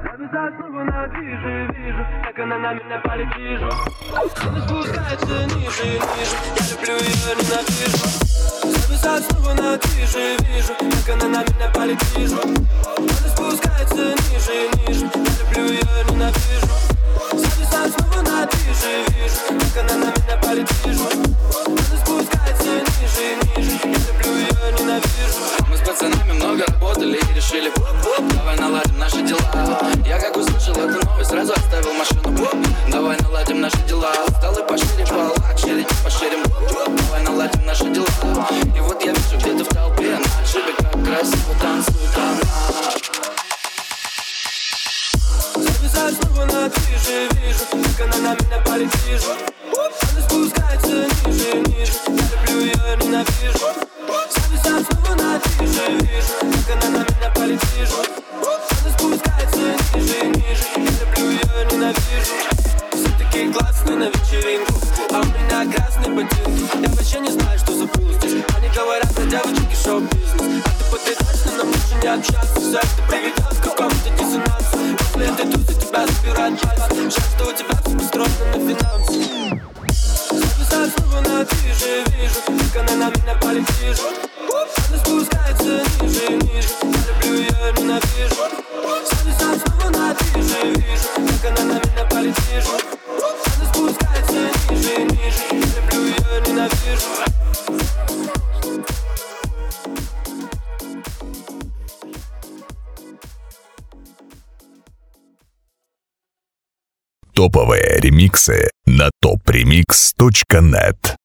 Зависает снова на движе, вижу, как она на меня палит, вижу. Она спускается ниже и ниже, я люблю ее, ненавижу. Зависает снова на движе, вижу, как она на меня палит, вижу. Она спускается ниже и ниже, я люблю ее, ненавижу. Зависает снова на движе, вижу, как она на меня палит, вижу. Она спускается ниже и ниже, я люблю ее, ненавижу. Мы с пацанами много работали и решили, давай наладим наши дела. Я как услышал эту новость, сразу оставил машину. Давай наладим наши дела. Столы пошире, полакшери, поширим. Давай наладим наши дела. И вот я вижу где-то в толпе на отшибе, как красиво танцует она. Зависаю снова на движе, вижу, как она на меня палит, вижу. Она спускается ниже и ниже, я люблю ее, ненавижу. Зависаю снова на движе, вижу, как она на меня палит, вижу. Она спускается ниже и ниже, я люблю ее, ненавижу. Все такие классные на вечеринку, а у меня красные ботинки. Я вообще не знаю, что забыл здесь. Они говорят про девочек и шоу-бизнес, а ты подтвердишь, нам лучше не общаться. Все это приведет к какому-то диссонансу. После этой тусы тебя забирает пальцы. Жаль, что у тебя все построено на финансы. Зависаю снова на движе, вижу, как она на меня палит, вижу. Она спускается ниже и ниже, я люблю ее, ненавижу. Зависаю снова на движе, вижу, как она на меня палит, вижу. Она спускается ниже и ниже, я люблю ее, ненавижу. Топовые ремиксы на topremix.net.